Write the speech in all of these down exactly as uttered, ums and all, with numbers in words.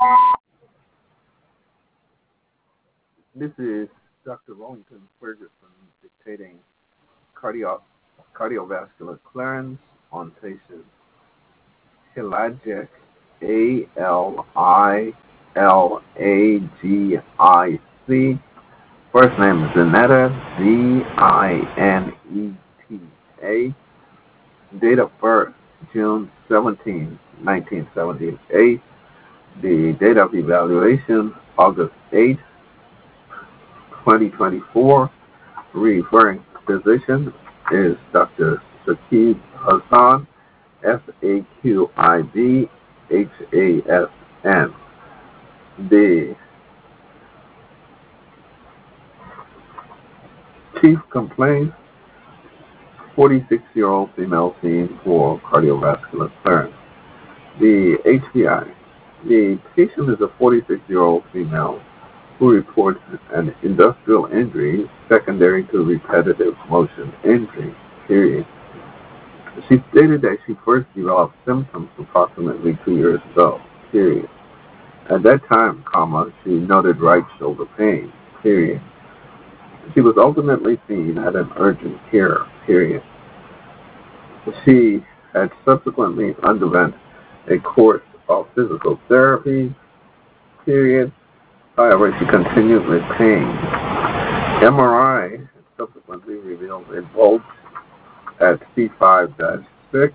This is Doctor Wellington Ferguson dictating cardio, cardiovascular clearance on patient Hilagic, A L I L A G I C. First name is Zinetta, Z I N E T A. Date of birth, June seventeenth, nineteen seventy-eight. The date of evaluation, August eighth, twenty twenty-four. Referring physician is Doctor Shakib Hassan, S A Q I B H A S N. The chief complaint, forty-six-year-old female seen for cardiovascular clearance. The H P I. The patient is a forty-six-year-old female who reports an industrial injury secondary to repetitive motion injury, period. She stated that she first developed symptoms approximately two years ago, period. At that time, comma, she noted right shoulder pain, period. She was ultimately seen at an urgent care, period. She had subsequently underwent a course of physical therapy, period. However, she continued with pain. M R I subsequently revealed a bulge at C five dash six,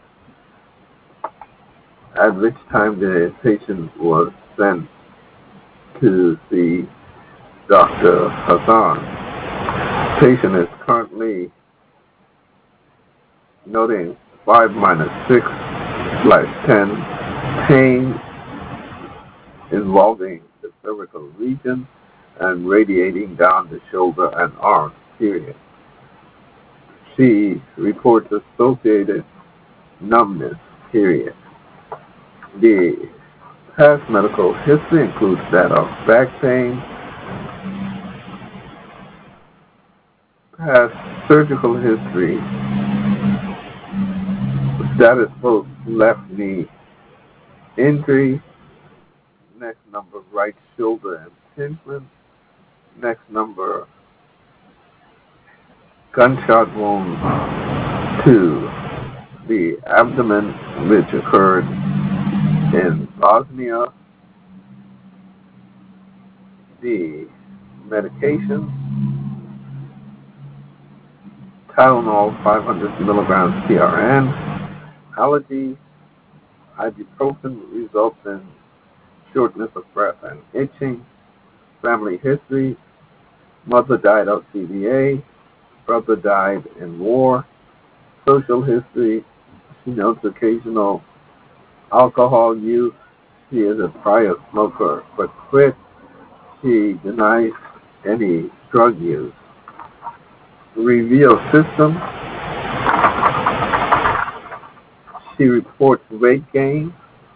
at which time the patient was sent to see Doctor Hassan. Patient is currently noting five minus six slash ten pain involving the cervical region and radiating down the shoulder and arm, period. She reports associated numbness, period. The past medical history includes that of back pain, past surgical history, status post left knee injury, next number right shoulder impingement, next number gunshot wound to the abdomen which occurred in Bosnia. The medication, Tylenol five hundred milligrams P R N, allergy, ibuprofen results in shortness of breath and itching, family history, mother died of C V A, brother died in war, social history, she notes occasional alcohol use, she is a prior smoker but quit, she denies any drug use. Review of system, she reports weight gain,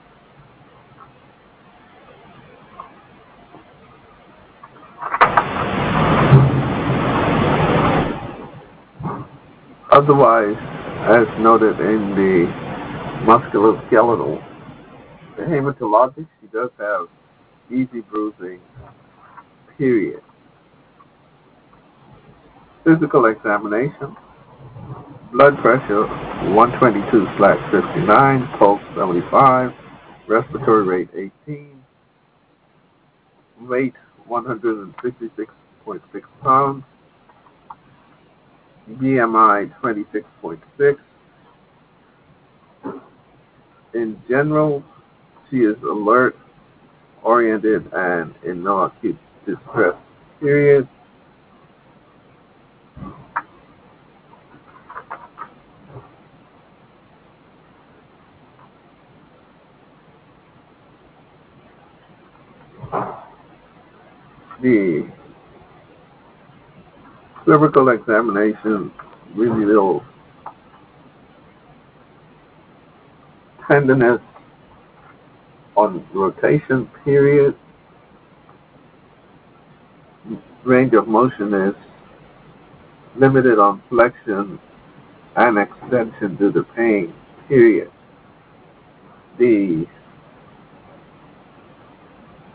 otherwise, as noted in the musculoskeletal, the hematologic, she does have easy bruising, period. Physical examination, blood pressure one twenty-two slash fifty-nine, pulse seventy-five, respiratory rate eighteen, weight one hundred sixty-six point six pounds, B M I twenty-six point six. In general, she is alert, oriented, and in no acute distress, period. The cervical examination reveals tenderness on rotation, period. Range of motion is limited on flexion and extension due to pain, period. The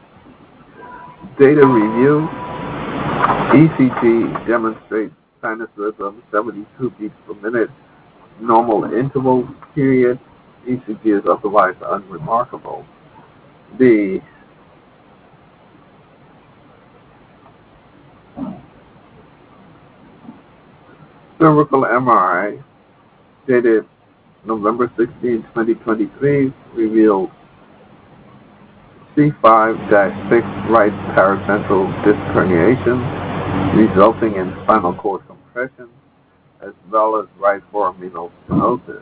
Data review. E C G demonstrates sinus rhythm, seventy-two beats per minute, normal interval period. E C G is otherwise unremarkable. The cervical M R I, dated November sixteenth, twenty twenty-three, revealed C five dash six right paracentral disc herniation, resulting in spinal cord compression, as well as right foraminal stenosis.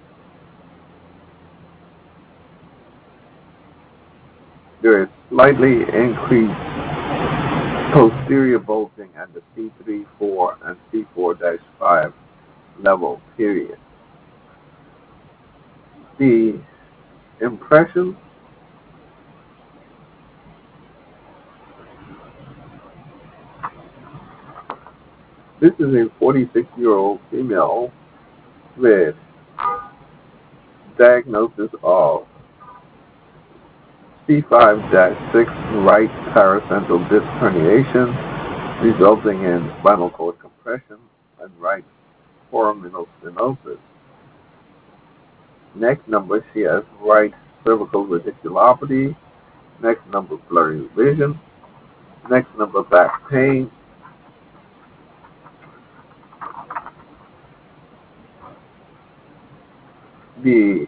There is slightly increased posterior bulging at the C three four and C four dash five level, period. The impression. This is a forty-six-year-old female with diagnosis of C five dash six right paracentral disc herniation, resulting in spinal cord compression and right foraminal stenosis. Next number, she has right cervical radiculopathy. Next number, blurry vision. Next number, back pain. The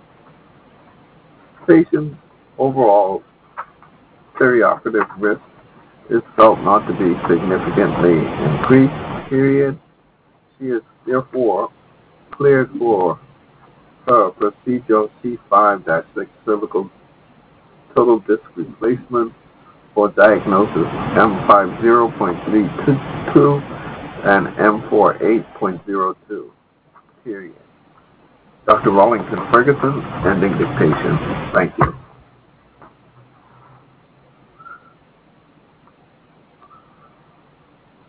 patient's overall perioperative risk is felt not to be significantly increased, period. She is therefore cleared for her procedural C five dash six cervical total disc replacement for diagnosis M fifty point three two and M forty-eight point zero two, period. Doctor Rollington Ferguson, ending dictation. Thank you.